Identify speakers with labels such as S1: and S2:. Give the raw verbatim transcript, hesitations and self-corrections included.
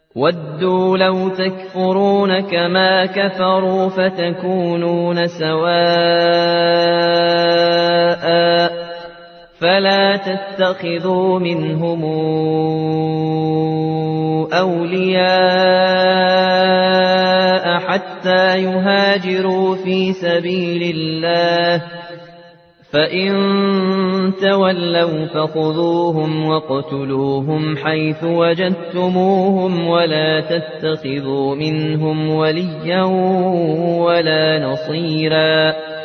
S1: وَدُّوا لَوْ تَكْفُرُونَ كَمَا كَفَرُوا فَتَكُونُونَ سَوَاءً فَلَا تَتَّخِذُوا مِنْهُمْ أَوْلِيَاءَ حَتَّى يُهَاجِرُوا فِي سَبِيلِ اللَّهِ ۚ فَإِن تَوَلَّوْا فَخُذُوهُمْ وَاقْتُلُوهُمْ حَيْثُ وَجَدتُّمُوهُمْ وَلَا تَتَّخِذُوا مِنْهُمْ وَلِيًّا وَلَا نَصِيرًا.